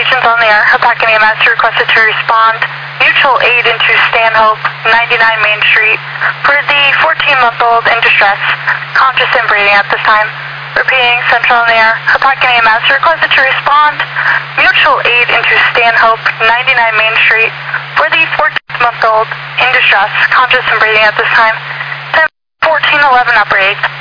stations on the air. Hapag EMS requested to respond. Mutual aid into Stanhope, 99 Main Street, for the 14-month-old in distress, conscious and breathing at this time. Repeating, Central on the air. Hapag EMS requested to respond. Mutual aid into Stanhope, 99 Main Street, for the 14-month-old in distress, conscious and breathing at this time. 1411 upper 8.